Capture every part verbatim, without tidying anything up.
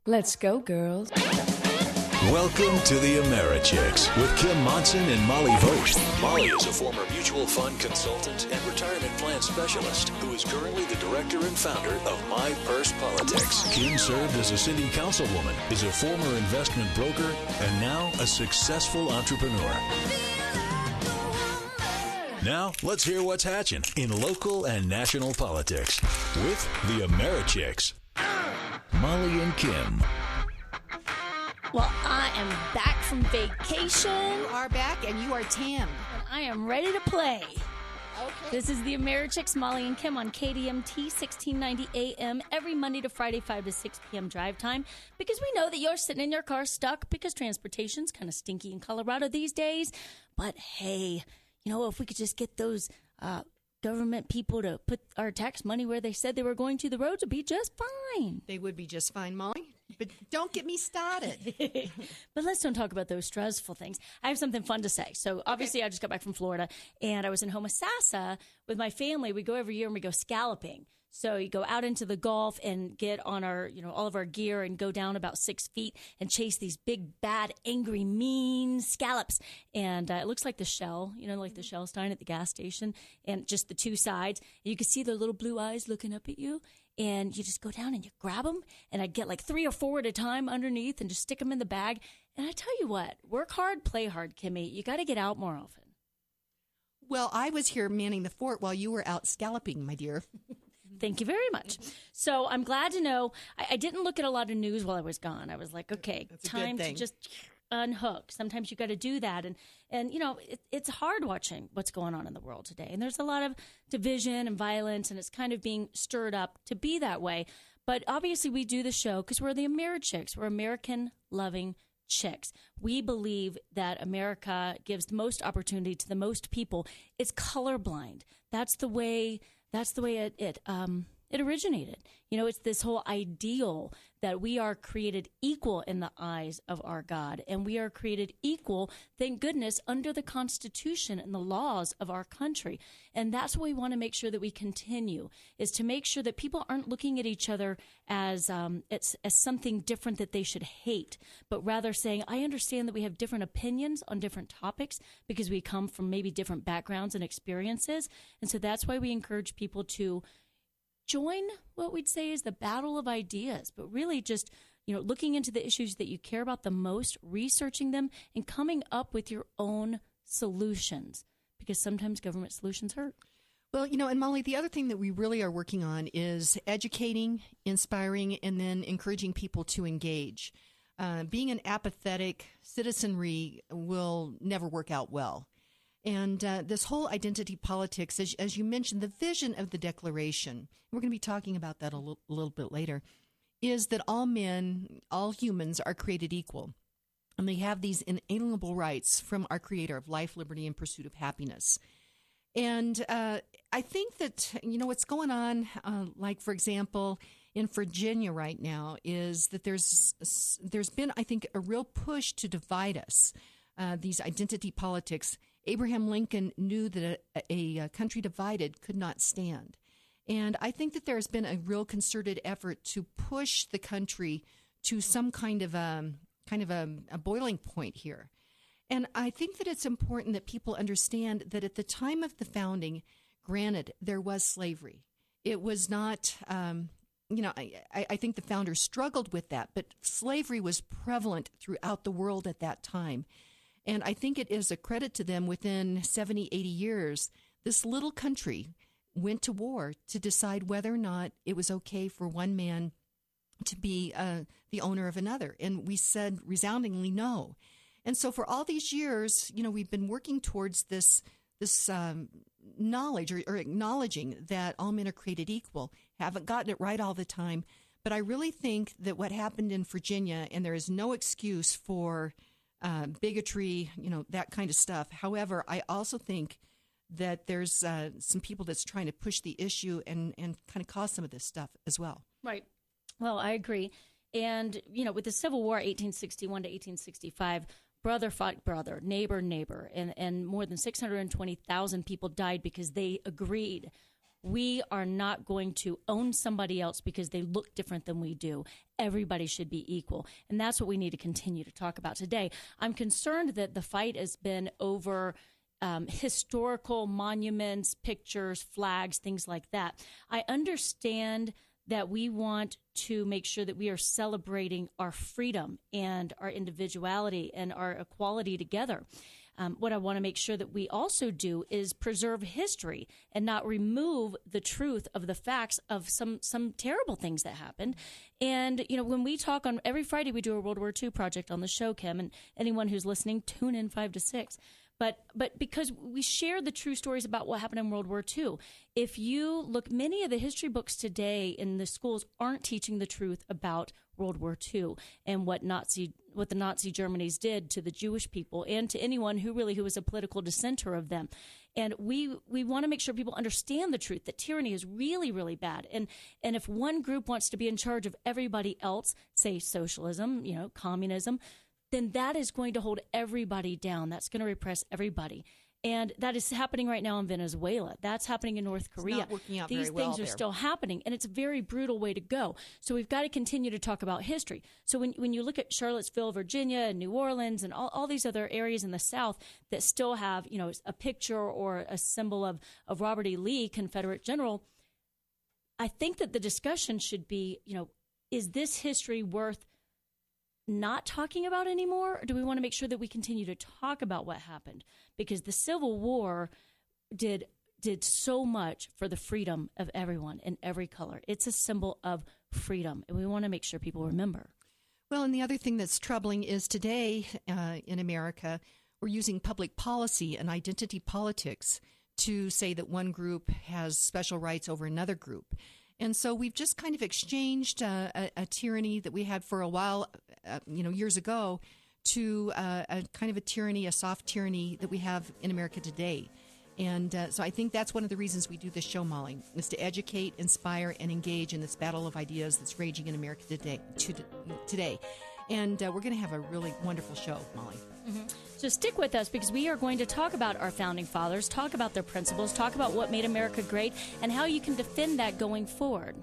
Let's go, girls. Welcome to the AmeriChicks with Kim Monson and Molly Vogt. Molly is a former mutual fund consultant and retirement plan specialist who is currently the director and founder of My Purse Politics. Kim served as a city councilwoman, is a former investment broker, and now a successful entrepreneur. Now, let's hear what's hatching in local and national politics with the AmeriChicks. Molly and Kim. Well, I am back from vacation. You are back and you are tanned. And I am ready to play. Okay. This is the AmeriChicks, Molly and Kim on K D M T sixteen ninety A M every Monday to Friday, five to six p.m. drive time. Because we know that you're sitting in your car stuck because transportation's kind of stinky in Colorado these days. But hey, you know, if we could just get those uh, government people to put our tax money where they said they were going to, the roads would be just fine. They would be just fine, Molly. But don't get me started. But let's don't talk about those stressful things. I have something fun to say. So obviously okay. I just got back from Florida, and I was in Homosassa with my family. We go every year and we go scalloping. So you go out into the Gulf and get on our, you know, all of our gear and go down about six feet and chase these big, bad, angry, mean scallops. And uh, it looks like the Shell, you know, like the Shell Stein at the gas station, and just the two sides. And you can see their little blue eyes looking up at you. And you just go down and you grab them. And I get like three or four at a time underneath and just stick them in the bag. And I tell you what, work hard, play hard, Kimmy. You got to get out more often. Well, I was here manning the fort while you were out scalloping, my dear. Thank you very much. So I'm glad to know. I, I didn't look at a lot of news while I was gone. I was like, okay, That's time to just unhook. Sometimes you got to do that. And, and you know, it, it's hard watching what's going on in the world today. And there's a lot of division and violence, and it's kind of being stirred up to be that way. But obviously we do the show because we're the AmeriChicks. We're American-loving chicks. We believe that America gives the most opportunity to the most people. It's colorblind. That's the way... That's the way it it, um, it originated. You know, it's this whole ideal that we are created equal in the eyes of our God. And we are created equal, thank goodness, under the Constitution and the laws of our country. And that's what we want to make sure that we continue, is to make sure that people aren't looking at each other as, um, it's, as something different that they should hate, but rather saying, I understand that we have different opinions on different topics because we come from maybe different backgrounds and experiences. And so that's why we encourage people to join what we'd say is the battle of ideas, but really just, you know, looking into the issues that you care about the most, researching them, and coming up with your own solutions, because sometimes government solutions hurt. Well, you know, and Molly, the other thing that we really are working on is educating, inspiring, and then encouraging people to engage. Uh, being an apathetic citizenry will never work out well. And uh, this whole identity politics, as, as you mentioned, the vision of the Declaration, we're going to be talking about that a little, a little bit later, is that all men, all humans are created equal. And they have these inalienable rights from our Creator of life, liberty, and pursuit of happiness. And uh, I think that, you know, what's going on, uh, like, for example, in Virginia right now, is that there's there's been, I think, a real push to divide us, uh, these identity politics. Abraham Lincoln knew that a, a, a country divided could not stand. And I think that there has been a real concerted effort to push the country to some kind of a, kind of a, a boiling point here. And I think that it's important that people understand that at the time of the founding, granted, there was slavery. It was not, um, you know, I, I think the founders struggled with that, but slavery was prevalent throughout the world at that time. And I think it is a credit to them within seventy, eighty years, this little country went to war to decide whether or not it was okay for one man to be uh, the owner of another. And we said resoundingly no. And so for all these years, you know, we've been working towards this this um, knowledge or, or acknowledging that all men are created equal. Haven't gotten it right all the time. But I really think that what happened in Virginia, and there is no excuse for Uh, bigotry, you know, that kind of stuff. However, I also think that there's uh, some people that's trying to push the issue and, and kind of cause some of this stuff as well. Right. Well, I agree. And, you know, with the Civil War, eighteen sixty-one to eighteen sixty-five, brother fought brother, neighbor, neighbor, and, and more than six hundred twenty thousand people died because they agreed We are not going to own somebody else because they look different than we do. Everybody should be equal. And that's what we need to continue to talk about today. I'm concerned that the fight has been over um, historical monuments, pictures, flags, things like that. I understand that we want to make sure that we are celebrating our freedom and our individuality and our equality together. Um, what I want to make sure that we also do is preserve history and not remove the truth of the facts of some some terrible things that happened. And, you know, when we talk on every Friday, we do a World War Two project on the show, Kim, and anyone who's listening, tune in five to six. But but because we share the true stories about what happened in World War Two. If you look, many of the history books today in the schools aren't teaching the truth about World War Two and what Nazi what the Nazi Germany's did to the Jewish people and to anyone who really who was a political dissenter of them. And we we want to make sure people understand the truth, that tyranny is really, really bad. And and if one group wants to be in charge of everybody else, say socialism, you know, communism, then that is going to hold everybody down. That's going to repress everybody. And that is happening right now in Venezuela. That's happening in North Korea. It's not working out These very well things are there. still happening, and it's a very brutal way to go. So we've got to continue to talk about history. So when when you look at Charlottesville, Virginia, and New Orleans, and all, all these other areas in the South that still have, you know, a picture or a symbol of, of Robert E. Lee, Confederate general, I think that the discussion should be, you know, is this history worth not talking about anymore, or do we want to make sure that we continue to talk about what happened? Because the Civil War did did so much for the freedom of everyone in every color. It's a symbol of freedom, and we want to make sure people remember. Well, and the other thing that's troubling is today uh, in America, we're using public policy and identity politics to say that one group has special rights over another group. And so we've just kind of exchanged uh, a, a tyranny that we had for a while, uh, you know, years ago, to uh, a kind of a tyranny, a soft tyranny that we have in America today. And uh, so I think that's one of the reasons we do this show, Molly, is to educate, inspire, and engage in this battle of ideas that's raging in America today. To, today. And uh, we're going to have a really wonderful show, Molly. Mm-hmm. So stick with us, because we are going to talk about our founding fathers, talk about their principles, talk about what made America great, and how you can defend that going forward.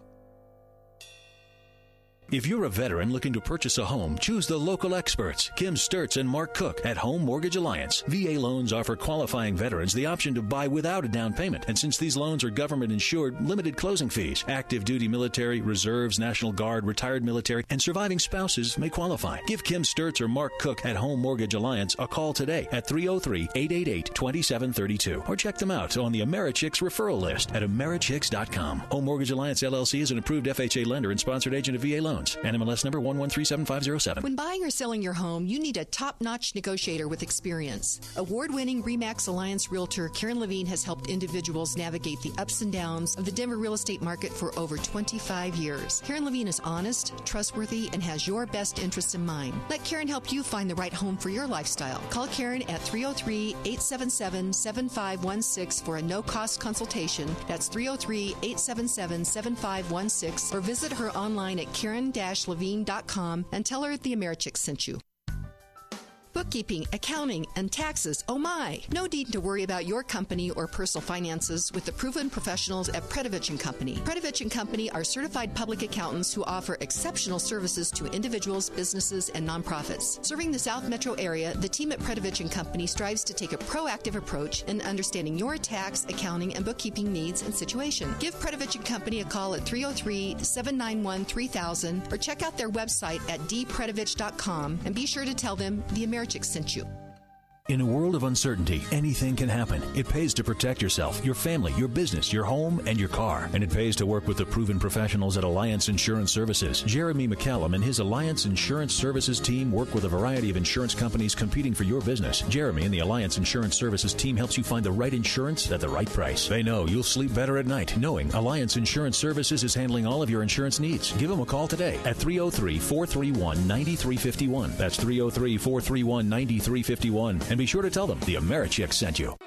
If you're a veteran looking to purchase a home, choose the local experts, Kim Sturtz and Mark Cook at Home Mortgage Alliance. V A loans offer qualifying veterans the option to buy without a down payment. And since these loans are government insured, limited closing fees. Active duty military, reserves, National Guard, retired military, and surviving spouses may qualify. Give Kim Sturtz or Mark Cook at Home Mortgage Alliance a call today at three oh three, eight eight eight, two seven three two. Or check them out on the Americhicks referral list at Americhicks dot com. Home Mortgage Alliance L L C is an approved F H A lender and sponsored agent of V A loans. N M L S number one one three seven five zero seven. When buying or selling your home, you need a top-notch negotiator with experience. Award-winning RE/MAX Alliance realtor Karen Levine has helped individuals navigate the ups and downs of the Denver real estate market for over twenty-five years. Karen Levine is honest, trustworthy, and has your best interests in mind. Let Karen help you find the right home for your lifestyle. Call Karen at three oh three, eight seven seven, seven five one six for a no-cost consultation. That's three oh three, eight seven seven, seven five one six, or visit her online at karen dash levine dot com and tell her the Americhicks sent you. Bookkeeping, accounting, and taxes. Oh my! No need to worry about your company or personal finances with the proven professionals at Predovich and Company. Predovich and Company are certified public accountants who offer exceptional services to individuals, businesses, and nonprofits. Serving the South Metro area, the team at Predovich and Company strives to take a proactive approach in understanding your tax, accounting, and bookkeeping needs and situation. Give Predovich and Company a call at three oh three, seven nine one, three thousand or check out their website at d predovich dot com and be sure to tell them the Americhicks sent you. In a world of uncertainty, anything can happen. It pays to protect yourself, your family, your business, your home, and your car. And it pays to work with the proven professionals at Alliance Insurance Services. Jeremy McCallum and his Alliance Insurance Services team work with a variety of insurance companies competing for your business. Jeremy and the Alliance Insurance Services team helps you find the right insurance at the right price. They know you'll sleep better at night knowing Alliance Insurance Services is handling all of your insurance needs. Give them a call today at three oh three, four three one, nine three five one. That's three oh three, four three one, nine three five one. And be sure to tell them the Americhicks sent you.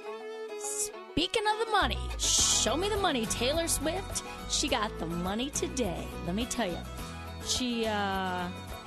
Speaking of the money, show me the money. Taylor Swift, she got the money today. Let me tell you, she uh,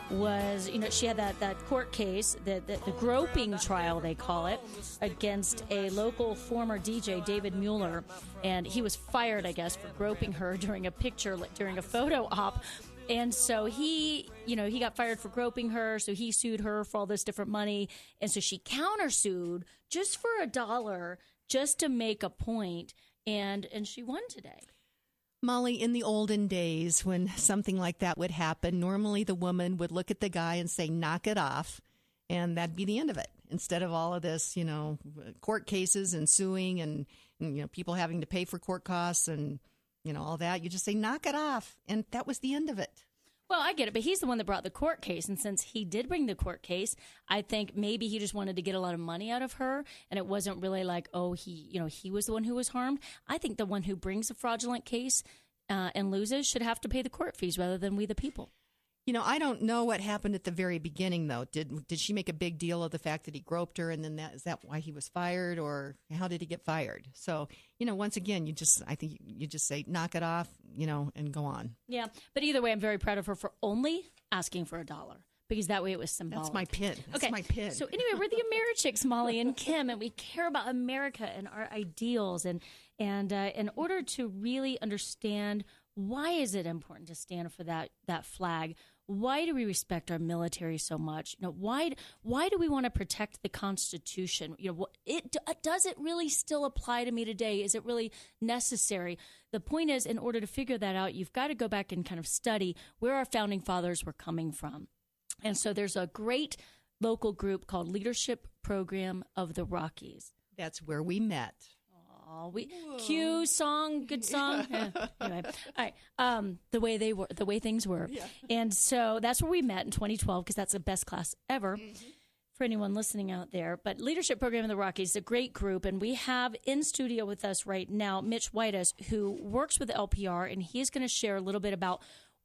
was, you know, she had that, that court case, the, the, the groping trial, they call it, against a local former D J, David Mueller. And he was fired, I guess, for groping her during a picture, during a photo op. And so he, you know, he got fired for groping her, so he sued her for all this different money. And so she countersued just for a dollar, just to make a point, and and she won today. Molly, in the olden days, when something like that would happen, normally the woman would look at the guy and say, knock it off, and that'd be the end of it. Instead of all of this, you know, court cases and suing and, and you know, people having to pay for court costs and, you know, all that, you just say, knock it off, and that was the end of it. Well, I get it, but he's the one that brought the court case, and since he did bring the court case, I think maybe he just wanted to get a lot of money out of her, and it wasn't really like, oh, he, you know, he was the one who was harmed. I think the one who brings a fraudulent case uh, and loses should have to pay the court fees rather than we the people. You know, I don't know what happened at the very beginning, though. Did did she make a big deal of the fact that he groped her, and then that is that why he was fired, or how did he get fired? So, you know, once again, you just I think you just say knock it off, you know, and go on. Yeah, but either way, I'm very proud of her for only asking for a dollar, because that way it was symbolic. That's my pin. That's okay. my pin. So anyway, we're the Americhicks, Molly and Kim, and we care about America and our ideals. And and uh, in order to really understand why is it important to stand for that that flag, why do we respect our military so much? You know, why why do we want to protect the Constitution? You know, it does it really still apply to me today? Is it really necessary? The point is, in order to figure that out, you've got to go back and kind of study where our founding fathers were coming from. And so there's a great local group called Leadership Program of the Rockies. That's where we met. Oh, we cue song, good song. Yeah. Anyway, all right. Um, the way they were, the way things were, yeah. And so that's where we met in twenty twelve, because that's the best class ever mm-hmm. for anyone listening out there. But Leadership Program in the Rockies is a great group, and we have in studio with us right now Mitch Whitus, who works with L P R, and he's going to share a little bit about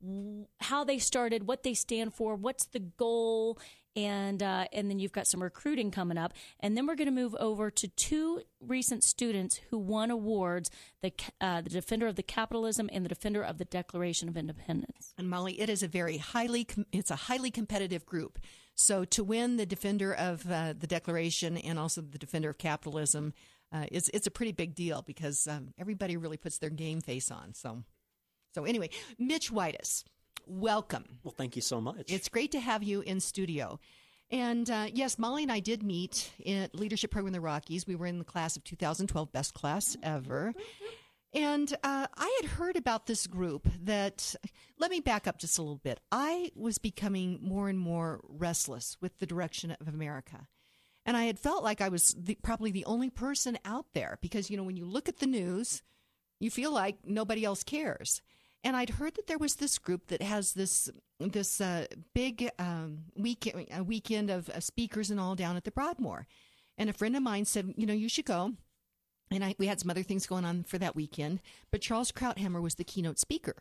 how they started, what they stand for, what's the goal. And uh, and then you've got some recruiting coming up. And then we're going to move over to two recent students who won awards, the uh, the Defender of the Capitalism and the Defender of the Declaration of Independence. And Molly, it is a very highly, it's a highly competitive group. So to win the Defender of uh, the Declaration and also the Defender of Capitalism, uh, it's, it's a pretty big deal, because um, everybody really puts their game face on. So, so anyway, Mitch Whitus, welcome. Well, thank you so much. It's great to have you in studio. And uh, yes, Molly and I did meet at Leadership Program in the Rockies. We were in the class of two thousand twelve, best class ever. And uh, I had heard about this group that, let me back up just a little bit. I was becoming more and more restless with the direction of America. And I had felt like I was the, probably the only person out there, because, you know, when you look at the news, you feel like nobody else cares. And I'd heard that there was this group that has this this uh, big um, weekend, a weekend of uh, speakers and all down at the Broadmoor. And a friend of mine said, you know, you should go. And I, we had some other things going on for that weekend. But Charles Krauthammer was the keynote speaker.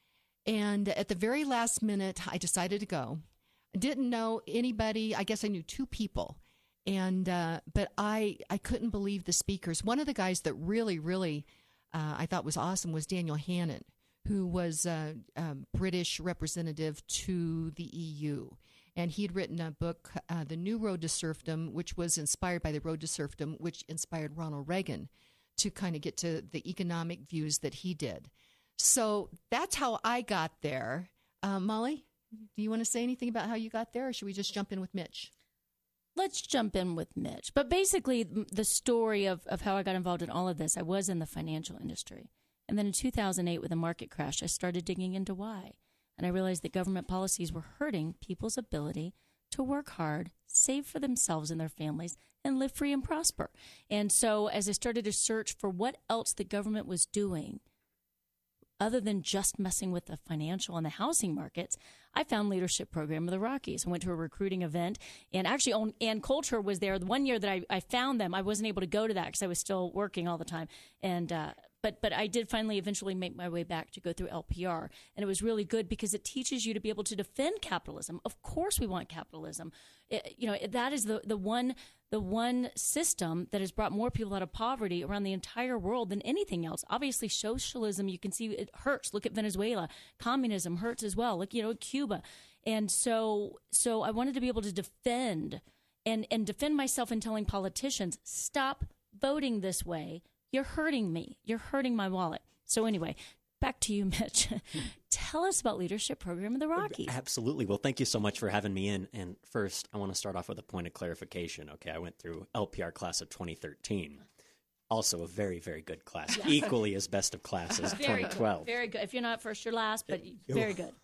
And at the very last minute, I decided to go. I didn't know anybody. I guess I knew two people. And uh, but I, I couldn't believe the speakers. One of the guys that really, really uh, I thought was awesome was Daniel Hannan, who was a um, British representative to the E U. And he had written a book, uh, The New Road to Serfdom, which was inspired by the Road to Serfdom, which inspired Ronald Reagan to kind of get to the economic views that he did. So that's how I got there. Uh, Molly, do you want to say anything about how you got there, or should we just jump in with Mitch? Let's jump in with Mitch. But basically, the story of, of how I got involved in all of this, I was in the financial industry. And then in two thousand eight, with the market crash, I started digging into why. And I realized that government policies were hurting people's ability to work hard, save for themselves and their families, and live free and prosper. And so as I started to search for what else the government was doing, other than just messing with the financial and the housing markets, I found Leadership Program of the Rockies. I went to a recruiting event, and actually Ann Coulter was there. The one year that I, I found them, I wasn't able to go to that because I was still working all the time. And uh, but but I did finally eventually make my way back to go through L P R, and it was really good because it teaches you to be able to defend capitalism. Of course, we want capitalism. It, you know that is the the one. the one system that has brought more people out of poverty around the entire world than anything else. Obviously, socialism, you can see it hurts. Look at Venezuela. Communism hurts as well. Look, you know, Cuba. And so so I wanted to be able to defend and, and defend myself in telling politicians, stop voting this way. You're hurting me. You're hurting my wallet. So anyway, back to you, Mitch. Tell us about Leadership Program of the Rockies. Absolutely. Well, thank you so much for having me in. And first, I want to start off with a point of clarification. Okay, I went through L P R class of twenty thirteen. Also a very, very good class. Yeah. Equally as best of classes, very twenty twelve. Good. Very good. If you're not first, you're last, but very good.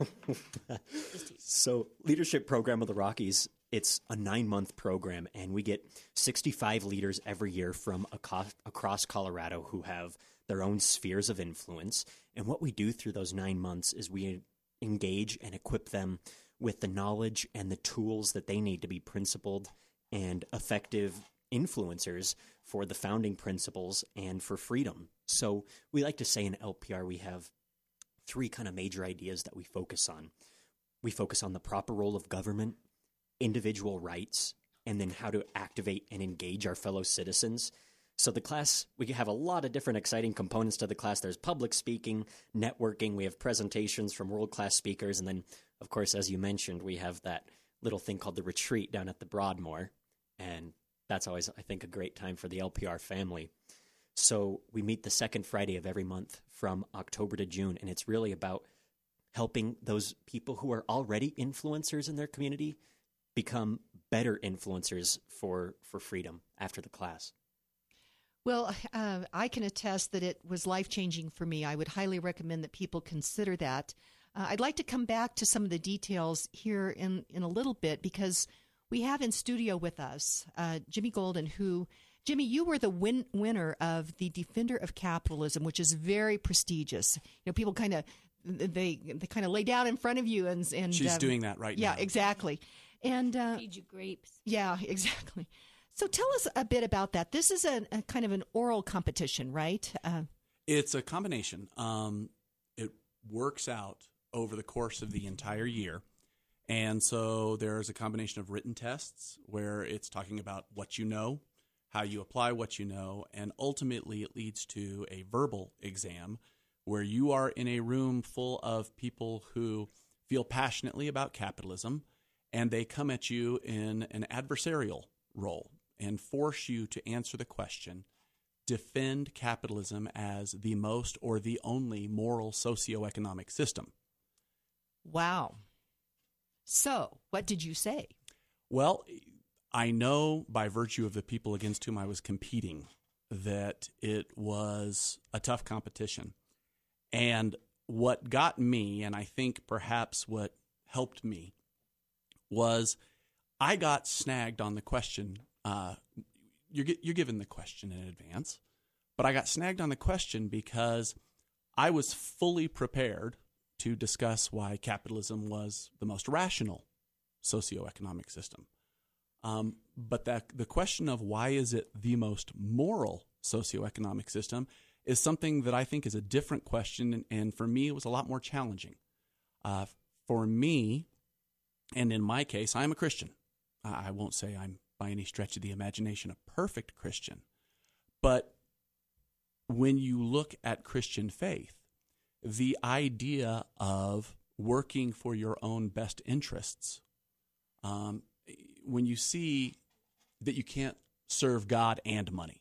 So Leadership Program of the Rockies, it's a nine-month program, and we get sixty-five leaders every year from aco- across Colorado who have their own spheres of influence. And what we do through those nine months is we engage and equip them with the knowledge and the tools that they need to be principled and effective influencers for the founding principles and for freedom. So we like to say in L P R we have three kind of major ideas that we focus on. We focus on the proper role of government, individual rights, and then how to activate and engage our fellow citizens. So the class, we have a lot of different exciting components to the class. There's public speaking, networking, we have presentations from world-class speakers, and then, of course, as you mentioned, we have that little thing called the retreat down at the Broadmoor, and that's always, I think, a great time for the L P R family. So we meet the second Friday of every month from October to June, and it's really about helping those people who are already influencers in their community become better influencers for, for freedom after the class. Well, uh, I can attest that it was life-changing for me. I would highly recommend that people consider that. Uh, I'd like to come back to some of the details here in, in a little bit because we have in studio with us uh, Jimmy Golden, who, Jimmy, you were the win- winner of the Defender of Capitalism, which is very prestigious. You know, people kind of they they kind of lay down in front of you, and and she's um, doing that right yeah, now. Yeah, exactly. And uh, feed you grapes. Yeah, exactly. So tell us a bit about that. This is a, a kind of an oral competition, right? Uh, it's a combination. Um, it works out over the course of the entire year. And so there's a combination of written tests where it's talking about what you know, how you apply what you know, and ultimately it leads to a verbal exam where you are in a room full of people who feel passionately about capitalism, and they come at you in an adversarial role and force you to answer the question, defend capitalism as the most or the only moral socioeconomic system. Wow. So, what did you say? Well, I know by virtue of the people against whom I was competing that it was a tough competition. And what got me, and I think perhaps what helped me, was I got snagged on the question. Uh, you're, you're given the question in advance, but I got snagged on the question because I was fully prepared to discuss why capitalism was the most rational socioeconomic system. Um, but that the question of why is it the most moral socioeconomic system is something that I think is a different question, and, and for me it was a lot more challenging. Uh, for me, and in my case, I'm a Christian. I won't say I'm by any stretch of the imagination a perfect Christian, but when you look at Christian faith, the idea of working for your own best interests, um, when you see that you can't serve God and money,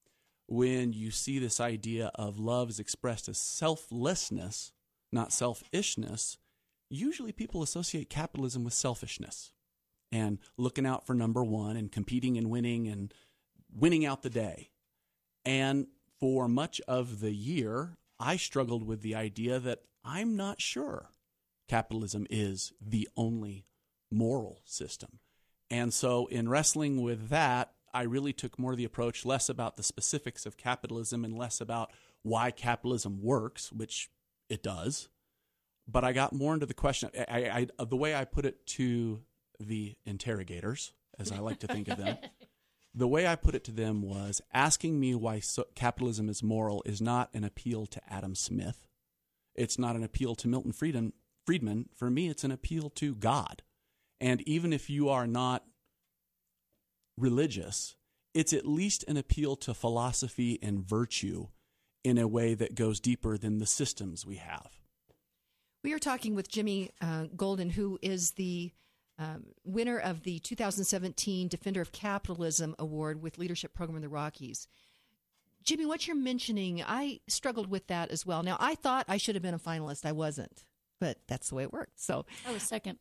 when you see this idea of love is expressed as selflessness, not selfishness, usually people associate capitalism with selfishness and looking out for number one and competing and winning and winning out the day. And for much of the year, I struggled with the idea that I'm not sure capitalism is the only moral system. And so in wrestling with that, I really took more the approach less about the specifics of capitalism and less about why capitalism works, which it does. But I got more into the question. I, I, the way I put it to the interrogators, as I like to think of them, the way I put it to them was asking me why so, capitalism is moral is not an appeal to Adam Smith. It's not an appeal to Milton Friedman. Friedman. For me, it's an appeal to God. And even if you are not religious, it's at least an appeal to philosophy and virtue in a way that goes deeper than the systems we have. We are talking with Jimmy uh, Golden, who is the um, winner of the two thousand seventeen Defender of Capitalism Award with Leadership Program of the Rockies. Jimmy, what you're mentioning, I struggled with that as well. Now, I thought I should have been a finalist. I wasn't, but that's the way it worked. So I was second.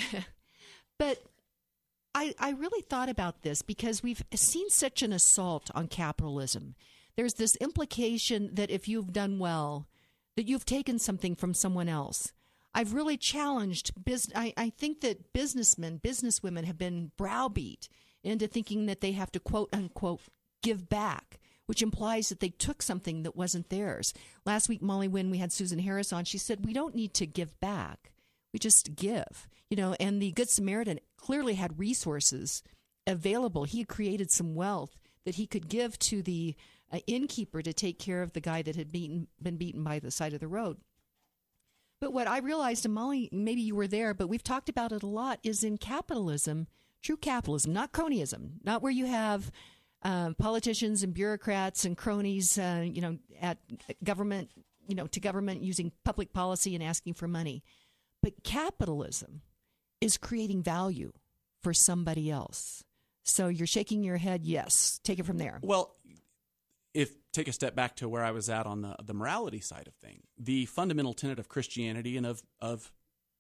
But I, I really thought about this because we've seen such an assault on capitalism. There's this implication that if you've done well, that you've taken something from someone else. I've really challenged business. I, I think that businessmen, businesswomen have been browbeat into thinking that they have to, quote unquote, give back, which implies that they took something that wasn't theirs. Last week, Molly, when we had Susan Harris on, she said, we don't need to give back. We just give, you know, and the Good Samaritan clearly had resources available. He had created some wealth that he could give to the uh, innkeeper to take care of the guy that had beaten, been beaten by the side of the road. But what I realized, and Molly, maybe you were there, but we've talked about it a lot, is in capitalism, true capitalism, not cronyism, not where you have Uh, politicians and bureaucrats and cronies, uh, you know, at government, you know, to government using public policy and asking for money. But capitalism is creating value for somebody else. So you're shaking your head. Yes. Take it from there. Well, if take a step back to where I was at on the, the morality side of things, the fundamental tenet of Christianity and of, of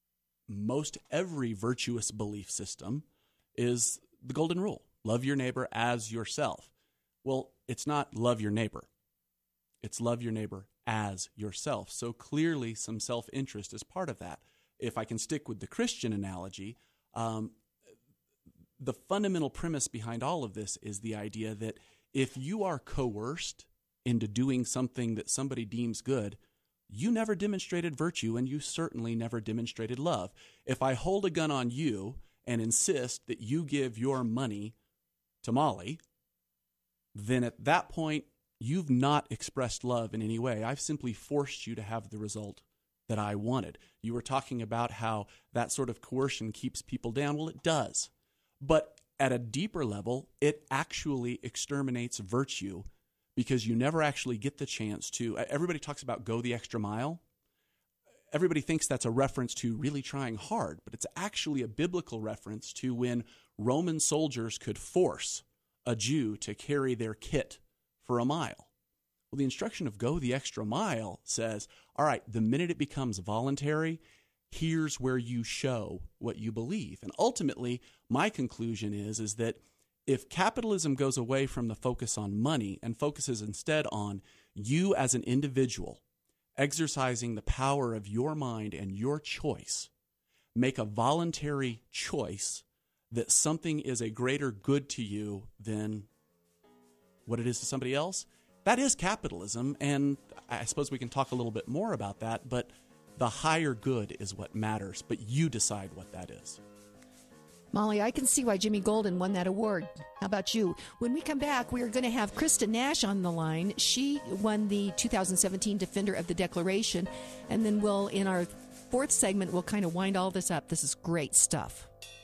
most every virtuous belief system is the golden rule. Love your neighbor as yourself. Well, it's not love your neighbor. It's love your neighbor as yourself. So clearly some self-interest is part of that. If I can stick with the Christian analogy, um, the fundamental premise behind all of this is the idea that if you are coerced into doing something that somebody deems good, you never demonstrated virtue and you certainly never demonstrated love. If I hold a gun on you and insist that you give your money to Molly, then at that point, you've not expressed love in any way. I've simply forced you to have the result that I wanted. You were talking about how that sort of coercion keeps people down. Well, it does. But at a deeper level, it actually exterminates virtue because you never actually get the chance to. Everybody talks about go the extra mile. Everybody thinks that's a reference to really trying hard, but it's actually a biblical reference to when Roman soldiers could force a Jew to carry their kit for a mile. Well, the instruction of go the extra mile says, all right, the minute it becomes voluntary, here's where you show what you believe. And ultimately, my conclusion is, is that if capitalism goes away from the focus on money and focuses instead on you as an individual, exercising the power of your mind and your choice, make a voluntary choice that something is a greater good to you than what it is to somebody else, that is capitalism. And I suppose we can talk a little bit more about that, but the higher good is what matters, but you decide what that is. Molly, I can see why Jimmy Golden won that award. How about you? When we come back, we are going to have Krista Nash on the line. She won the two thousand seventeen Defender of the Declaration. And then we'll, in our fourth segment, we'll kind of wind all this up. This is great stuff.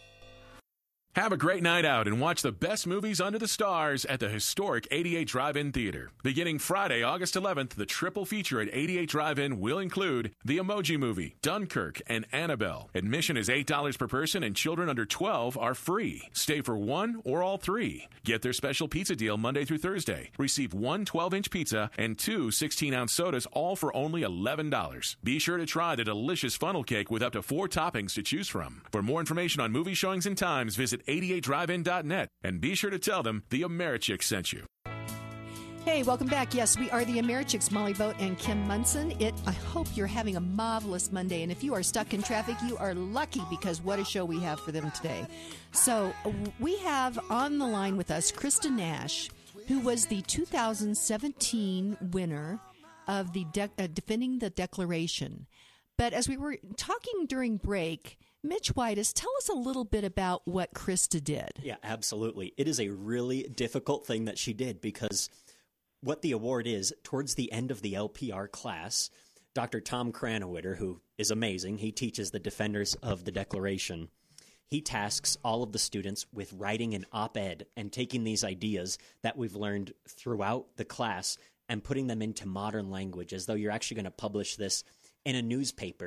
Have a great night out and watch the best movies under the stars at the historic eighty-eight Drive-In Theater. Beginning Friday, August eleventh, the triple feature at eighty-eight Drive-In will include The Emoji Movie, Dunkirk, and Annabelle. Admission is eight dollars per person and children under twelve are free. Stay for one or all three. Get their special pizza deal Monday through Thursday. Receive one twelve-inch pizza and two sixteen-ounce sodas, all for only eleven dollars. Be sure to try the delicious funnel cake with up to four toppings to choose from. For more information on movie showings and times, visit eighty-eight drive in dot net and be sure to tell them the Americhicks sent you. Hey, welcome back. Yes, we are the Americhicks, Molly Vogt and Kim Munson. It. I hope you're having a marvelous Monday, and if you are stuck in traffic, you are lucky because what a show we have for them today. So we have on the line with us Krista Nash, who was the two thousand seventeen winner of the De- uh, Defending the Declaration. But as we were talking during break, Mitch Whitus, tell us a little bit about what Krista did. Yeah, absolutely. It is a really difficult thing that she did because what the award is, towards the end of the L P R class, Doctor Tom Krannawitter, who is amazing, he teaches the Defenders of the Declaration. He tasks all of the students with writing an op-ed and taking these ideas that we've learned throughout the class and putting them into modern language as though you're actually going to publish this in a newspaper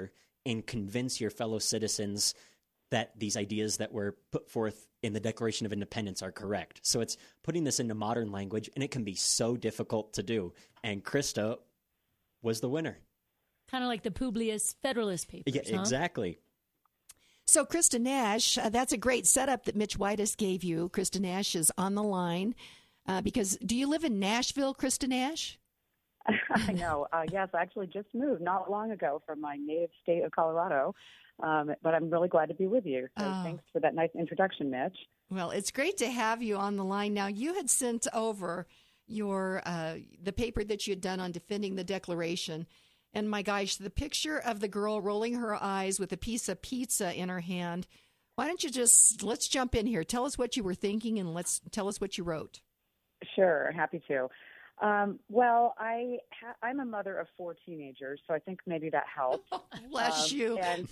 and convince your fellow citizens that these ideas that were put forth in the Declaration of Independence are correct. So it's putting this into modern language, and it can be so difficult to do. And Krista was the winner. Kind of like the Publius Federalist Papers, Yeah, huh? exactly. So, Krista Nash, uh, that's a great setup that Mitch Whitus gave you. Krista Nash is on the line uh, because do you live in Nashville, Krista Nash? I know. Uh, yes, I actually just moved not long ago from my native state of Colorado, um, but I'm really glad to be with you. So Oh. Thanks for that nice introduction, Mitch. Well, it's great to have you on the line. Now, you had sent over your uh, the paper that you had done on defending the Declaration. And my gosh, the picture of the girl rolling her eyes with a piece of pizza in her hand. Why don't you just, let's jump in here. Tell us what you were thinking and let's tell us what you wrote. Sure, happy to. Um, well, I ha- I'm a mother of four teenagers, so I think maybe that helps. Bless Um, you. And,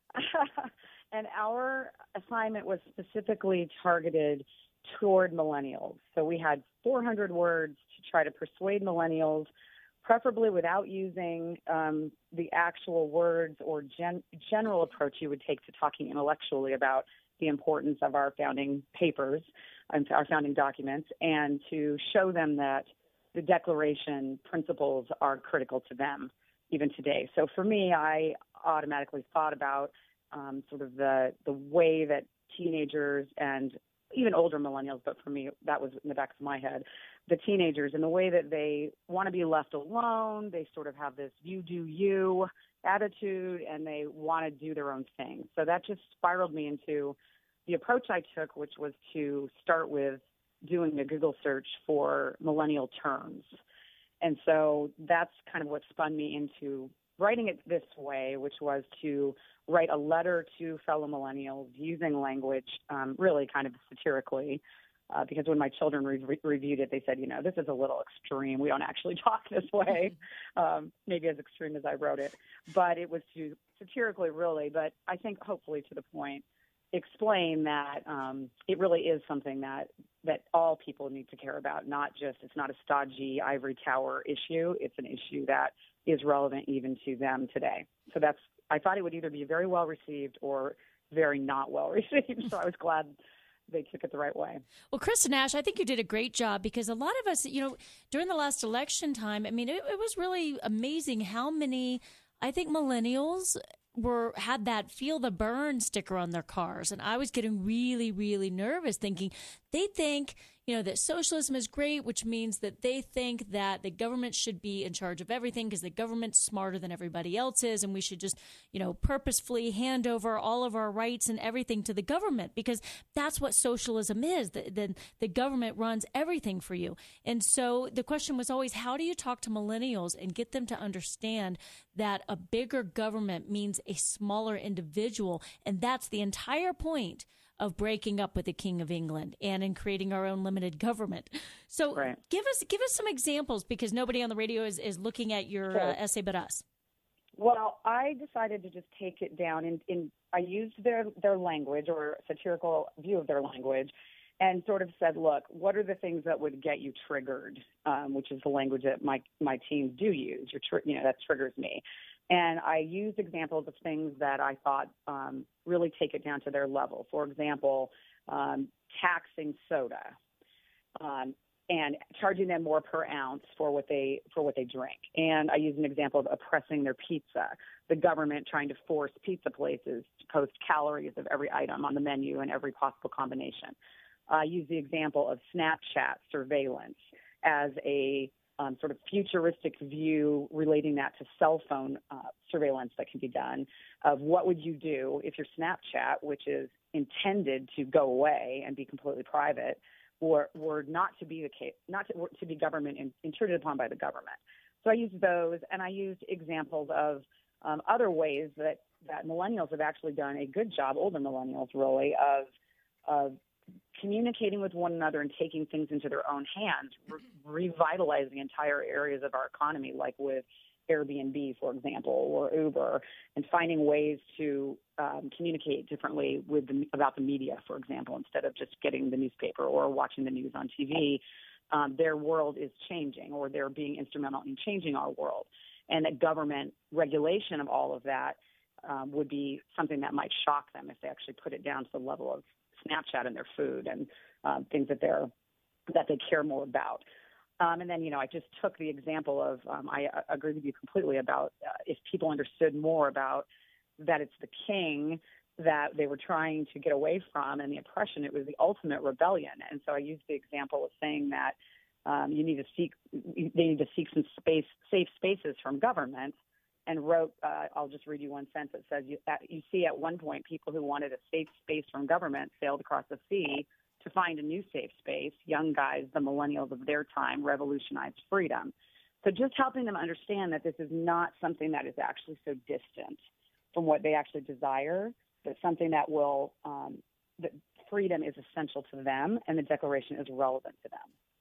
and our assignment was specifically targeted toward millennials. So we had four hundred words to try to persuade millennials, preferably without using um, the actual words or gen- general approach you would take to talking intellectually about the importance of our founding papers and our founding documents, and to show them that the Declaration principles are critical to them even today. So for me, I automatically thought about um, sort of the the way that teenagers and even older millennials, but for me, that was in the back of my head, the teenagers and the way that they want to be left alone. They sort of have this you do you attitude, and they want to do their own thing. So that just spiraled me into the approach I took, which was to start with doing a Google search for millennial terms. And so that's kind of what spun me into writing it this way, which was to write a letter to fellow millennials using language um, really kind of satirically, uh, because when my children re- reviewed it, they said, you know, this is a little extreme. We don't actually talk this way, um, maybe as extreme as I wrote it. But it was to satirically, really, but I think hopefully to the point, explain that um, it really is something that that all people need to care about, not just, it's not a stodgy ivory tower issue. It's an issue that is relevant even to them today. So that's, I thought it would either be very well received or very not well received. So I was glad they took it the right way. Well, Krista Nash, I think you did a great job, because a lot of us, you know, during the last election time, I mean, it, it was really amazing how many, I think, millennials were had that feel the burn sticker on their cars. And I was getting really, really nervous, thinking they think, you know, that socialism is great, which means that they think that the government should be in charge of everything because the government's smarter than everybody else is, and we should just, you know, purposefully hand over all of our rights and everything to the government, because that's what socialism is. The, the, the government runs everything for you. And so the question was always, how do you talk to millennials and get them to understand that a bigger government means a smaller individual? And that's the entire point of breaking up with the King of England and in creating our own limited government. So Right. give us give us some examples, because nobody on the radio is, is looking at your Sure. uh, essay but us. Well, I decided to just take it down, and in, in, I used their, their language, or satirical view of their language, and sort of said, look, what are the things that would get you triggered, um, which is the language that my, my teams do use. Your tr- you know, that triggers me. And I used examples of things that I thought um, really take it down to their level. For example, um, taxing soda um, and charging them more per ounce for what they for what they drink. And I used an example of oppressing their pizza, the government trying to force pizza places to post calories of every item on the menu and every possible combination. I used the example of Snapchat surveillance as a Um, sort of futuristic view relating that to cell phone uh, surveillance that can be done, of what would you do if your Snapchat, which is intended to go away and be completely private, were, were not to be the case, not to, to be government in, intruded upon by the government. So I used those, and I used examples of um, other ways that, that millennials have actually done a good job, older millennials really, of of communicating with one another and taking things into their own hands, re- revitalizing entire areas of our economy, like with Airbnb, for example, or Uber, and finding ways to um, communicate differently with the, about the media, for example, instead of just getting the newspaper or watching the news on T V. Um, their world is changing, or they're being instrumental in changing our world. And that government regulation of all of that um, would be something that might shock them if they actually put it down to the level of Snapchat in their food and um, things that they're that they care more about. Um, and then, you know, I just took the example of, um, I uh, agree with you completely about uh, if people understood more about that it's the king that they were trying to get away from and the oppression, it was the ultimate rebellion. And so I used the example of saying that um, you need to seek, they need to seek some space, safe spaces from government, and wrote, uh, I'll just read you one sentence that says, you, that you see at one point people who wanted a safe space from government sailed across the sea to find a new safe space. Young guys, the millennials of their time, revolutionized freedom. So just helping them understand that this is not something that is actually so distant from what they actually desire, but something that will, um, that freedom is essential to them and the Declaration is relevant to them.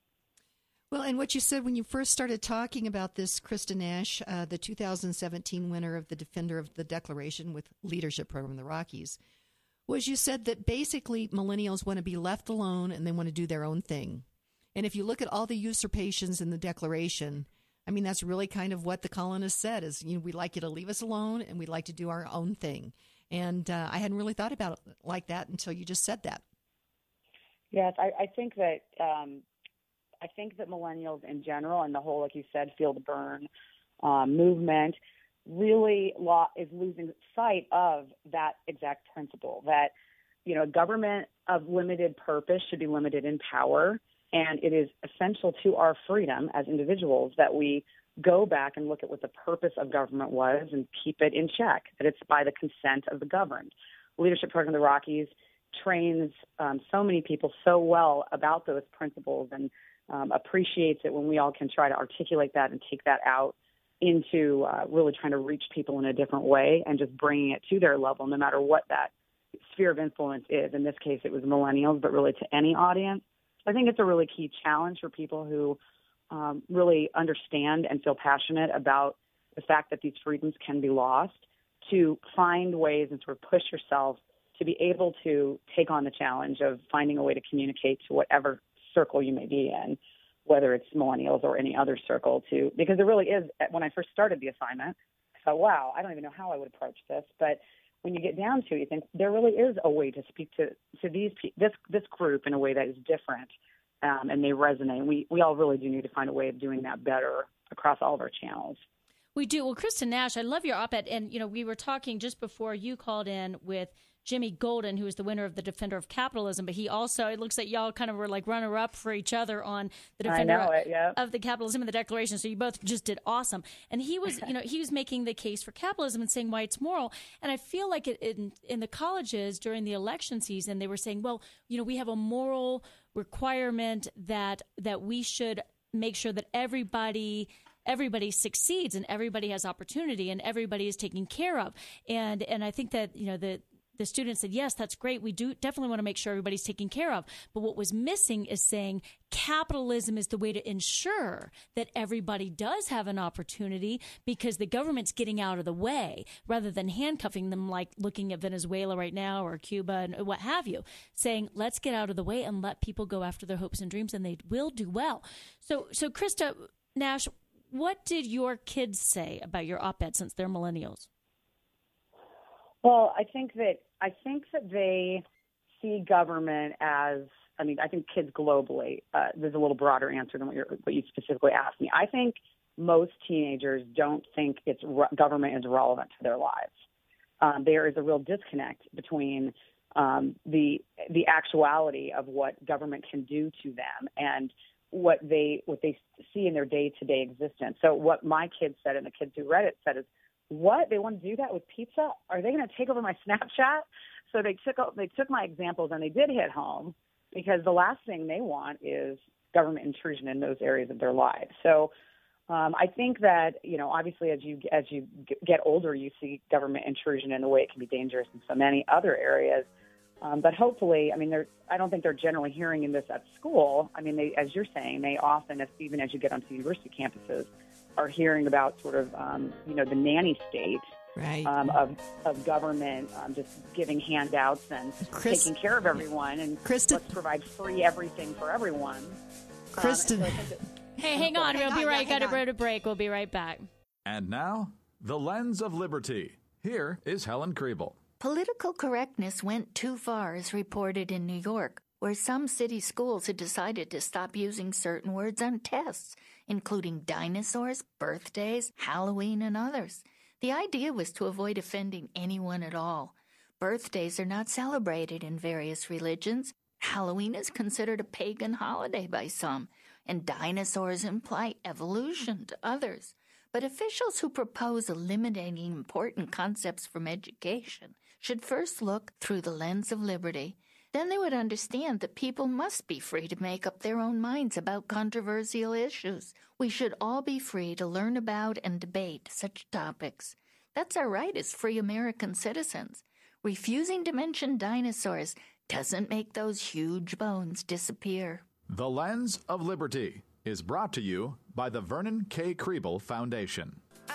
Well, and what you said when you first started talking about this, Krista Nash, uh, the two thousand seventeen winner of the Defender of the Declaration with Leadership Program in the Rockies, was you said that basically millennials want to be left alone and they want to do their own thing. And if you look at all the usurpations in the Declaration, I mean, that's really kind of what the colonists said is, you know, we'd like you to leave us alone and we'd like to do our own thing. And uh, I hadn't really thought about it like that until you just said that. Yes, I, I think that um, I think that millennials in general and the whole, like you said, feel the burn um, movement really lo- is losing sight of that exact principle that, you know, government of limited purpose should be limited in power. And it is essential to our freedom as individuals that we go back and look at what the purpose of government was and keep it in check, that it's by the consent of the governed. Leadership Program of the Rockies trains um, so many people so well about those principles and um, appreciates it when we all can try to articulate that and take that out into uh, really trying to reach people in a different way and just bringing it to their level, no matter what that sphere of influence is. In this case, it was millennials, but really to any audience. I think it's a really key challenge for people who um, really understand and feel passionate about the fact that these freedoms can be lost, to find ways and sort of push yourself to be able to take on the challenge of finding a way to communicate to whatever circle you may be in, whether it's millennials or any other circle, to because it really is. When I first started the assignment, I thought, wow, I don't even know how I would approach this. But when you get down to it, you think there really is a way to speak to, to these this this group in a way that is different um, and may resonate. We we all really do need to find a way of doing that better across all of our channels. We do. Well, Krista Nash, I love your op-ed. And, you know, we were talking just before you called in with Jimmy Golden, who is the winner of the Defender of Capitalism, but he also, it looks like y'all kind of were like runner-up for each other on the Defender I know it, yeah. of the Capitalism and the Declaration, so you both just did awesome. And he was, you know, he was making the case for capitalism and saying why it's moral. And I feel like it, in, in the colleges during the election season, they were saying, well, you know, we have a moral requirement that that we should make sure that everybody everybody succeeds and everybody has opportunity and everybody is taken care of. And and I think that, you know, the the students said, yes, that's great. We do definitely want to make sure everybody's taken care of. But what was missing is saying capitalism is the way to ensure that everybody does have an opportunity because the government's getting out of the way rather than handcuffing them like looking at Venezuela right now or Cuba and what have you, saying, let's get out of the way and let people go after their hopes and dreams and they will do well. So, so Krista Nash, what did your kids say about your op-ed since they're millennials? Well, I think that I think that they see government as, I mean, I think kids globally, uh, there's a little broader answer than what, you're, what you specifically asked me. I think most teenagers don't think it's government is relevant to their lives. Um, there is a real disconnect between um, the the actuality of what government can do to them and what they what they see in their day-to-day existence. So what my kids said and the kids who read it said is, what? They want to do that with pizza? Are they going to take over my Snapchat? So they took they took my examples and they did hit home because the last thing they want is government intrusion in those areas of their lives. So um, I think that, you know, obviously as you as you get older, you see government intrusion in the way it can be dangerous in so many other areas. Um, but hopefully, I mean, they're, I don't think they're generally hearing in this at school. I mean, they, as you're saying, they often, even as you get onto university campuses, are hearing about sort of, um, you know, the nanny state right. um, of, of government um, just giving handouts and Chris, taking care of everyone and Krista, let's provide free everything for everyone. Krista. Um, so hey, hang on. Hang we'll on, be right. yeah, Got to go to break. We'll be right back. And now, The Lens of Liberty Here is Helen Kriebel. Political correctness went too far, as reported in New York, where some city schools had decided to stop using certain words on tests, including dinosaurs, birthdays, Halloween, and others. The idea was to avoid offending anyone at all. Birthdays are not celebrated in various religions. Halloween is considered a pagan holiday by some, and dinosaurs imply evolution to others. But officials who propose eliminating important concepts from education should first look through the lens of liberty. Then they would understand that people must be free to make up their own minds about controversial issues. We should all be free to learn about and debate such topics. That's our right as free American citizens. Refusing to mention dinosaurs doesn't make those huge bones disappear. The Lens of Liberty is brought to you by the Vernon K. Kriebel Foundation.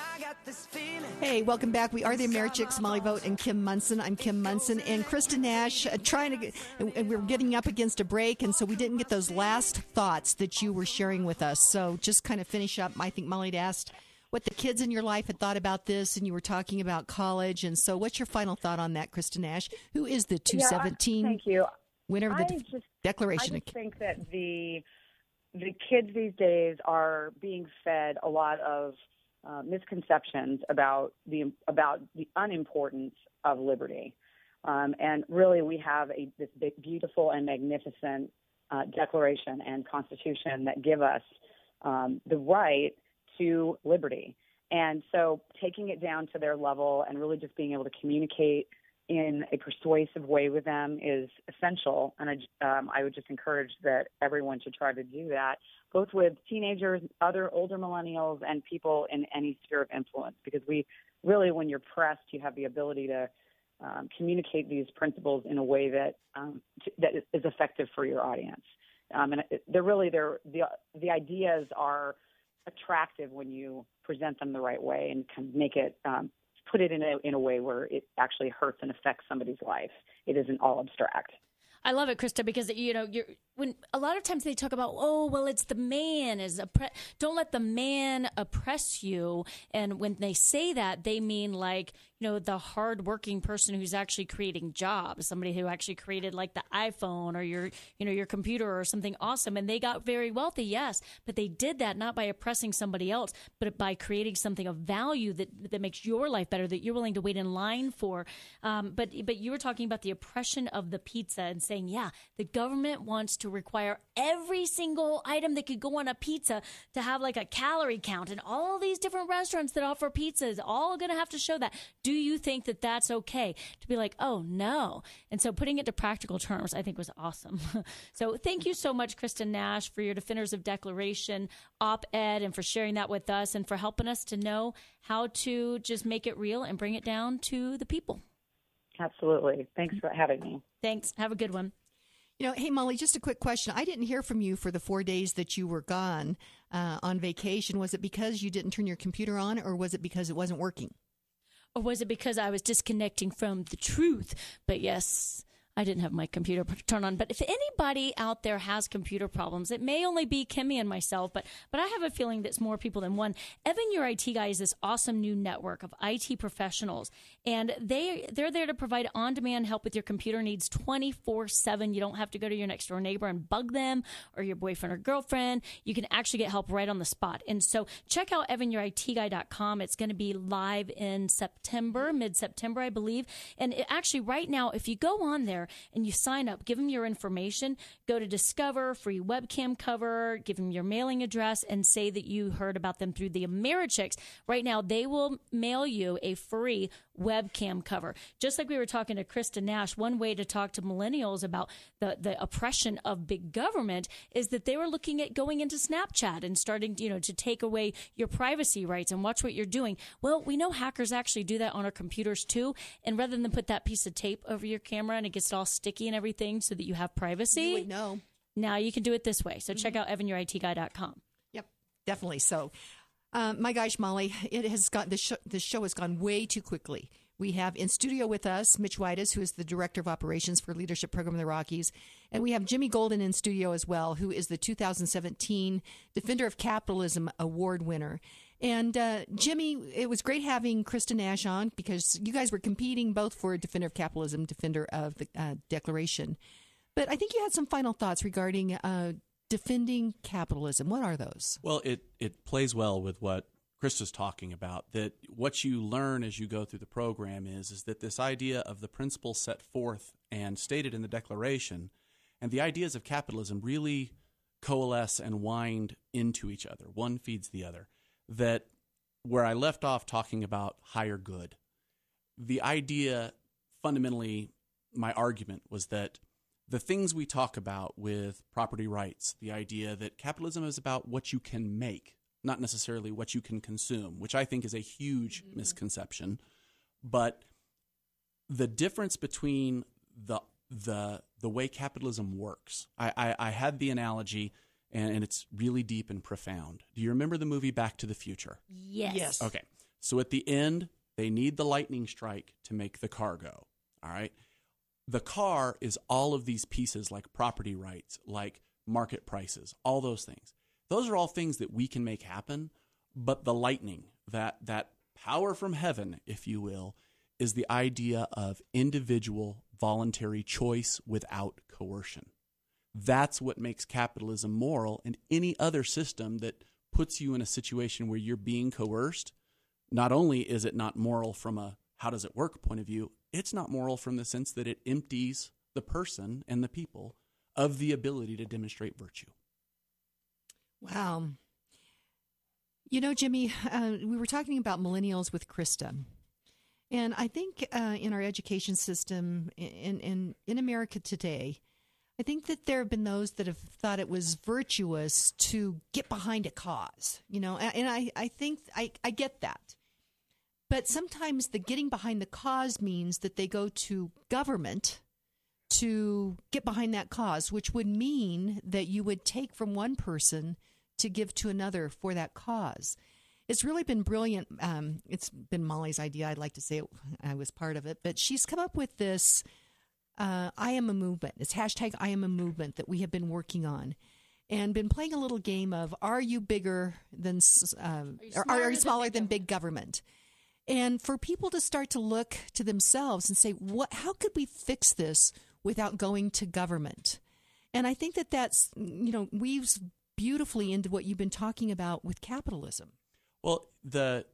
Hey, welcome back. We are the Americhicks, Molly Vogt and Kim Monson. I'm Kim Monson and Krista Nash. Uh, trying to, get, and we're getting up against a break, and so we didn't get those last thoughts that you were sharing with us. So just kind of finish up. I think Molly had asked what the kids in your life had thought about this, and you were talking about college. And so, what's your final thought on that, Krista Nash? Who is the two seventeen yeah, thank you. winner of the I de- just, Declaration? I just think that the the kids these days are being fed a lot of Uh, misconceptions about the about the unimportance of liberty, um, and really we have a this big, beautiful and magnificent uh, Declaration and Constitution that give us um, the right to liberty. And so, taking it down to their level and really just being able to communicate in a persuasive way with them is essential. And I, um, I would just encourage that everyone should try to do that, both with teenagers, other older millennials, and people in any sphere of influence. Because we really, when you're pressed, you have the ability to um, communicate these principles in a way that um, t- that is effective for your audience. Um, and it, they're really they're, the the ideas are attractive when you present them the right way and can make it. Um, put it in a in a way where it actually hurts and affects somebody's life. It isn't all abstract. I love it, Krista, because, you know, you're when a lot of times they talk about, oh, well, it's the man is oppre- don't let the man oppress you. And when they say that, they mean like, you know, the hardworking person who's actually creating jobs, somebody who actually created like the iPhone or your, you know, your computer or something awesome. And they got very wealthy, yes, but they did that not by oppressing somebody else, but by creating something of value that that makes your life better, that you're willing to wait in line for. Um, but but you were talking about the oppression of the pizza and saying, yeah, the government wants to require every single item that could go on a pizza to have like a calorie count, and all these different restaurants that offer pizzas all going to have to show that. Do you think that that's okay to be like, oh, no? And so putting it to practical terms, I think was awesome. So thank you so much, Krista Nash, for your Defenders of Declaration op-ed and for sharing that with us and for helping us to know how to just make it real and bring it down to the people. Absolutely. Thanks for having me. Thanks. Have a good one. You know, hey, Molly, just a quick question. I didn't hear from you for the four days that you were gone uh, on vacation. Was it because you didn't turn your computer on, or was it because it wasn't working? Or was it because I was disconnecting from the truth? But yes, I didn't have my computer turned on. But if anybody out there has computer problems, it may only be Kimmy and myself, but but I have a feeling that's more people than one. Evan, Your I T Guy, is this awesome new network of I T professionals, and they, they're there to provide on-demand help with your computer needs twenty-four seven. You don't have to go to your next-door neighbor and bug them or your boyfriend or girlfriend. You can actually get help right on the spot. And so check out evan your I T guy dot com. It's going to be live in September, mid-September, I believe. And it actually, right now, if you go on there, and you sign up, give them your information, go to Discover, free webcam cover, give them your mailing address, and say that you heard about them through the Americhicks. Right now, they will mail you a free webcam cover. Just like we were talking to Krista Nash, one way to talk to millennials about the, the oppression of big government is that they were looking at going into Snapchat and starting, you know, to take away your privacy rights and watch what you're doing. Well, we know hackers actually do that on our computers too. And rather than put that piece of tape over your camera and it gets all sticky and everything so that you have privacy, You would know. Now you can do it this way. So mm-hmm. check out evan your I T guy dot com. Yep, definitely. So, uh, my gosh, Molly, it has got the show, the show has gone way too quickly. We have in studio with us Mitch Whitus, who is the Director of Operations for Leadership Program of the Rockies. And we have Jimmy Golden in studio as well, who is the two thousand seventeen Defender of Capitalism Award winner. And uh, Jimmy, it was great having Krista Nash on because you guys were competing both for Defender of Capitalism, Defender of the uh, Declaration. But I think you had some final thoughts regarding uh, defending capitalism. What are those? Well, it, it plays well with what Krista's talking about, that what you learn as you go through the program is, is that this idea of the principles set forth and stated in the Declaration and the ideas of capitalism really coalesce and wind into each other. One feeds the other. That where I left off talking about higher good, the idea, fundamentally, my argument was that the things we talk about with property rights, the idea that capitalism is about what you can make, not necessarily what you can consume, which I think is a huge mm-hmm. misconception. But the difference between the the the way capitalism works, I, I, I had the analogy, and, and it's really deep and profound. Do you remember the movie Back to the Future? Yes. Yes. Okay. So at the end, they need the lightning strike to make the car go. All right. The car is all of these pieces like property rights, like market prices, all those things. Those are all things that we can make happen, but the lightning, that that power from heaven, if you will, is the idea of individual voluntary choice without coercion. That's what makes capitalism moral, and any other system that puts you in a situation where you're being coerced, not only is it not moral from a how does it work point of view, it's not moral from the sense that it empties the person and the people of the ability to demonstrate virtue. Wow. You know, Jimmy, uh, we were talking about millennials with Krista. And I think uh, in our education system in, in, in America today, I think that there have been those that have thought it was virtuous to get behind a cause, you know, and, and I, I think I, I get that. But sometimes the getting behind the cause means that they go to government to get behind that cause, which would mean that you would take from one person to give to another for that cause. It's really been brilliant. Um, it's been Molly's idea. I'd like to say it, I was part of it, but she's come up with this uh, I am a movement. It's hashtag I am a movement that we have been working on and been playing a little game of are you bigger than, uh, are, you or are you smaller than big government? And for people to start to look to themselves and say, "What? How could we fix this without going to government?" And I think that that's, you know, weaves beautifully into what you've been talking about with capitalism. Well, the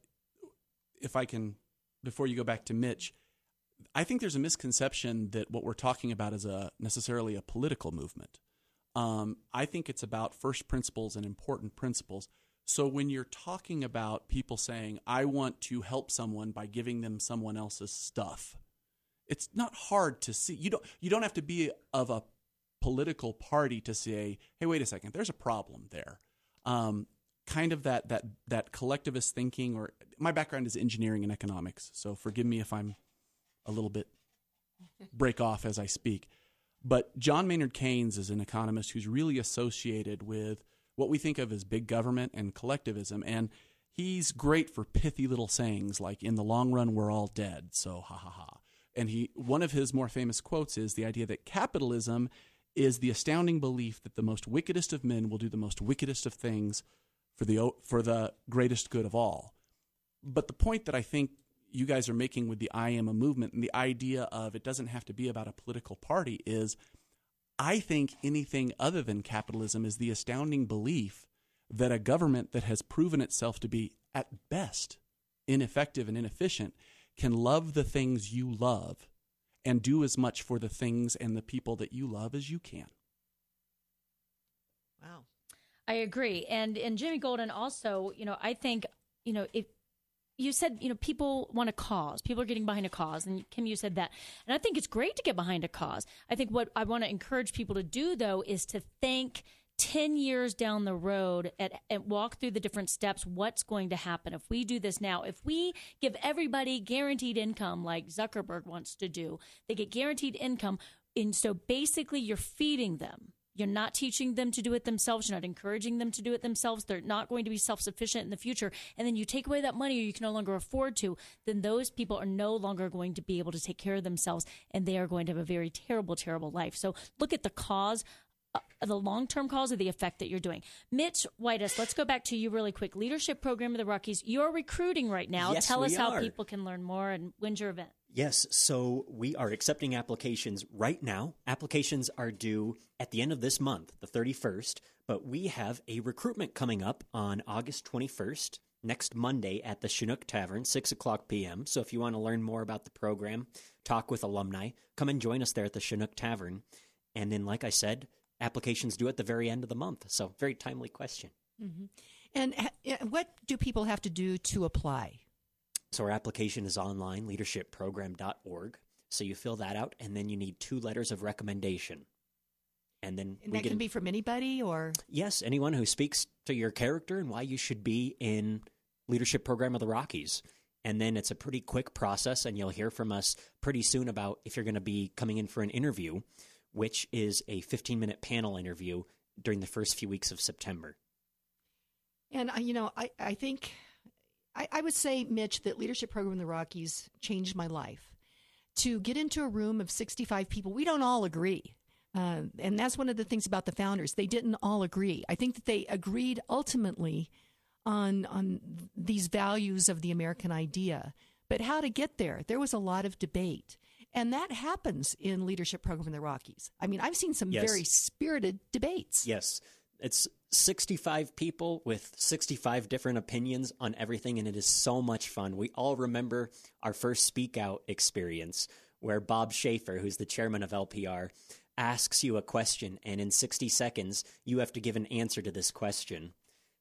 if I can, before you go back to Mitch, I think there's a misconception that what we're talking about is a necessarily a political movement. Um, I think it's about first principles and important principles. So when you're talking about people saying, I want to help someone by giving them someone else's stuff, it's not hard to see. You don't you don't have to be of a political party to say, hey, wait a second, there's a problem there. Um, kind of that that that collectivist thinking, or my background is engineering and economics, so forgive me if I'm a little bit break off as I speak. But John Maynard Keynes is an economist who's really associated with what we think of as big government and collectivism. And he's great for pithy little sayings like, in the long run, we're all dead, so ha ha ha. And he one of his more famous quotes is the idea that capitalism is the astounding belief that the most wickedest of men will do the most wickedest of things for the for the greatest good of all. But the point that I think you guys are making with the I Am a movement and the idea of it doesn't have to be about a political party is, I think anything other than capitalism is the astounding belief that a government that has proven itself to be, at best, ineffective and inefficient can love the things you love and do as much for the things and the people that you love as you can. Wow. I agree. And and Jimmy Golden also, you know, I think, you know, if you said, you know, people want a cause. People are getting behind a cause. And Kim, you said that. And I think it's great to get behind a cause. I think what I want to encourage people to do, though, is to think ten years down the road at, and walk through the different steps. What's going to happen if we do this now? If we give everybody guaranteed income like Zuckerberg wants to do, they get guaranteed income. And so basically you're feeding them. You're not teaching them to do it themselves. You're not encouraging them to do it themselves. They're not going to be self-sufficient in the future. And then you take away that money or you can no longer afford to, then those people are no longer going to be able to take care of themselves, and they are going to have a very terrible, terrible life. So look at the cause uh, the long-term cause or the effect that you're doing. Mitch Whitus, let's go back to you really quick. Leadership Program of the Rockies. You're recruiting right now. Yes, Tell we us how are. people can learn more and when's your event. Yes, so we are accepting applications right now. Applications are due at the end of this month, the thirty-first, but we have a recruitment coming up on August twenty-first, next Monday at the Chinook Tavern, six o'clock p.m. So if you want to learn more about the program, talk with alumni, come and join us there at the Chinook Tavern. And then, like I said, applications due at the very end of the month. So very timely question. Mm-hmm. And ha- what do people have to do to apply? So our application is online, leadership program dot org. So you fill that out, and then you need two letters of recommendation. And then and we that can, can be from anybody, or yes, anyone who speaks to your character and why you should be in Leadership Program of the Rockies. And then it's a pretty quick process, and you'll hear from us pretty soon about if you're going to be coming in for an interview, which is a fifteen-minute panel interview during the first few weeks of September. And, uh, you know, I, I think, I, I would say, Mitch, that Leadership Program in the Rockies changed my life. To get into a room of sixty-five people, we don't all agree. Uh, and that's one of the things about the founders. They didn't all agree. I think that they agreed ultimately on on these values of the American idea. But how to get there, there was a lot of debate. And that happens in Leadership Program in the Rockies. I mean, I've seen some Yes. very spirited debates. Yes. It's sixty-five people with sixty-five different opinions on everything, and it is so much fun. We all remember our first Speak Out experience where Bob Schaefer, who's the chairman of L P R, asks you a question, and in sixty seconds, you have to give an answer to this question.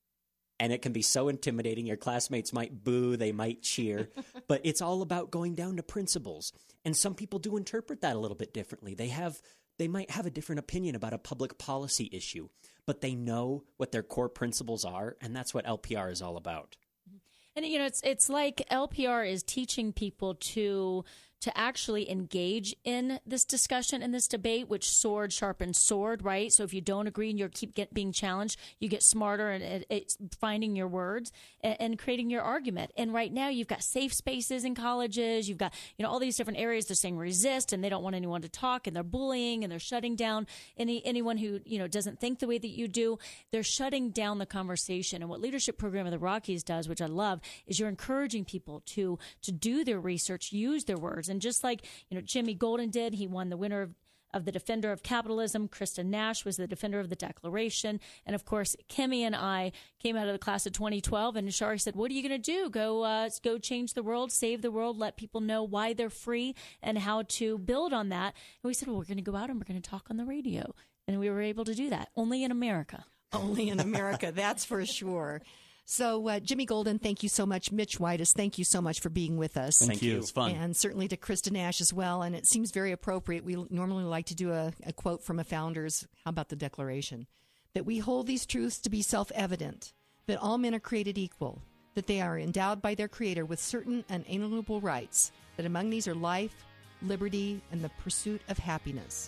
And it can be so intimidating. Your classmates might boo, they might cheer, but it's all about going down to principles. And some people do interpret that a little bit differently. They have, they might have a different opinion about a public policy issue, but they know what their core principles are, and that's what L P R is all about. And, you know, it's it's like L P R is teaching people to to actually engage in this discussion and this debate, which sword sharpens sword, right? So if you don't agree and you keep get, being challenged, you get smarter and it, it's finding your words and, and creating your argument. And right now you've got safe spaces in colleges. You've got, you know, all these different areas. They're saying resist, and they don't want anyone to talk, and they're bullying, and they're shutting down any anyone who, you know, doesn't think the way that you do. They're shutting down the conversation. And what Leadership Program of the Rockies does, which I love, is you're encouraging people to to do their research, use their words. And just like, you know, Jimmy Golden did, he won the winner of, of the Defender of Capitalism. Krista Nash was the Defender of the Declaration. And of course, Kimmy and I came out of the class of twenty twelve, and Shari said, what are you going to do? Go, uh, go change the world, save the world, let people know why they're free and how to build on that. And we said, well, we're going to go out and we're going to talk on the radio. And we were able to do that only in America. Only in America, that's for sure. So, uh, Jimmy Golden, thank you so much. Mitch Whitus, thank you so much for being with us. Thank, Thank you. you. It's fun. And certainly to Krista Nash as well. And it seems very appropriate. We normally like to do a, a quote from a founder's. How about the Declaration? That we hold these truths to be self-evident, that all men are created equal, that they are endowed by their Creator with certain unalienable rights, that among these are life, liberty, and the pursuit of happiness.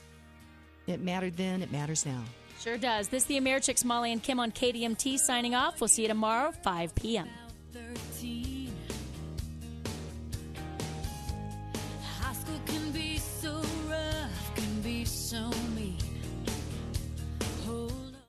It mattered then, it matters now. Sure does. This is the Americhicks, Molly and Kim on K D M T signing off. We'll see you tomorrow, five p.m.